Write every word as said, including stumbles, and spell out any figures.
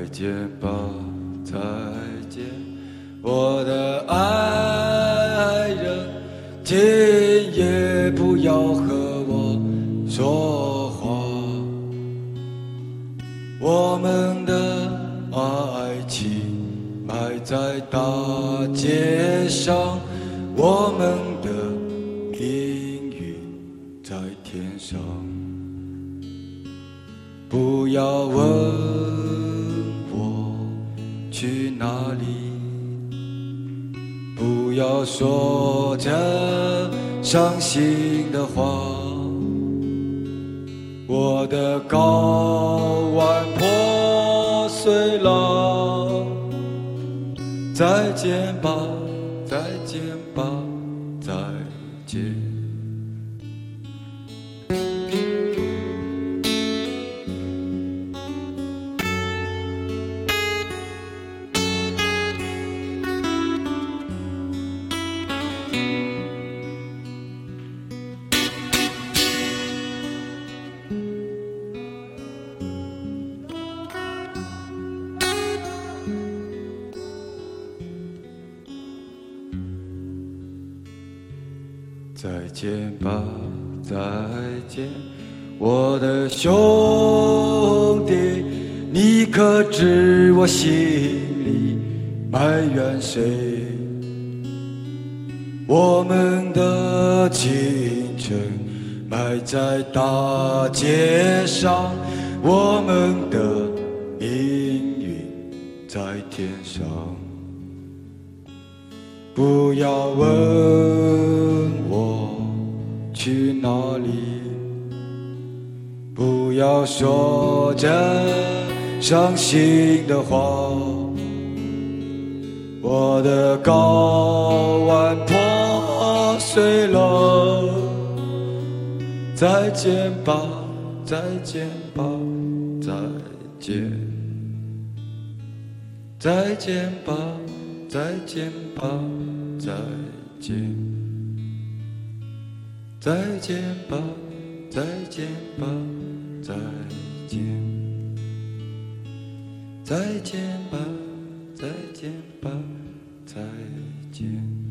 见吧，再见，我的爱人，今夜不要和我说话。我们的爱情埋在大街上，我们的命运在天上。不要问我去哪里，不要说这伤心的话。我的睾丸破碎了，再见吧，再见吧，再见。再见吧，再见，我的兄弟，你可知我心里埋怨谁？我们的青春埋在大街上，我们的命运在天上。不要问我去哪里，不要说这伤心的话。我的睾丸破碎了，再见吧，再见吧，再见，再见吧，再见吧，再见，再见吧，再见吧，再见，再见吧，再见吧，再见。